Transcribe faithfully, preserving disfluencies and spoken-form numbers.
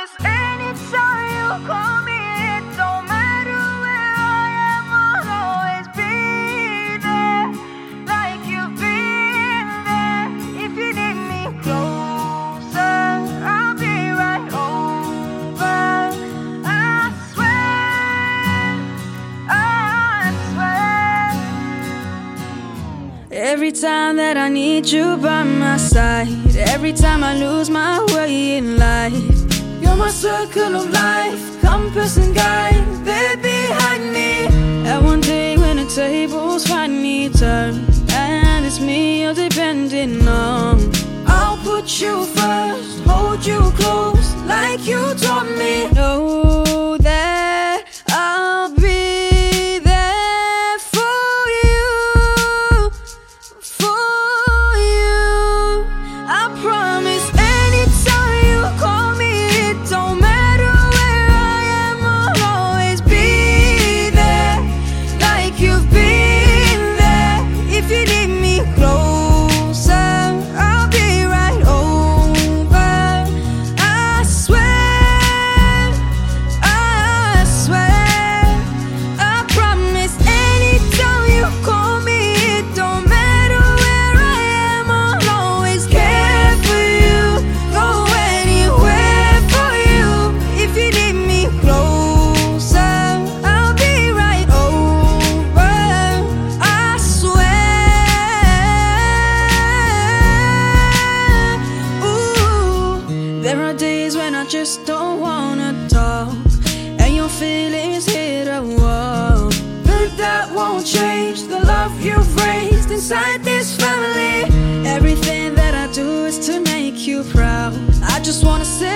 promise anytime you call me, it don't matter where I am, I'll always be there, like you've been there. If you need me closer, I'll be right over. I swear, I swear. Every time that I need you by my side, every time I lose my way in life, you're my circle of life, compass and guide, there behind me. And one day when the tables finally turn, and it's me you're depending on, I'll put you first, hold you close, like you taught me. Know that I'll be there for you, for you. I promise anytime you call me, it don't matter where I am, I'll always be there, like you've been there. If you need me closer, I'll be right over. I swear, I swear. I promise anytime you call me, it don't matter where I am, I'll always care for you, go anywhere for you. If you need me closer, I'll be right over. I swear. Ooh, there are days when I just don't wanna talk, and your feelings hit a wall, but that won't change the love you've raised inside this family. Everything that I do is to make you proud. I just wanna say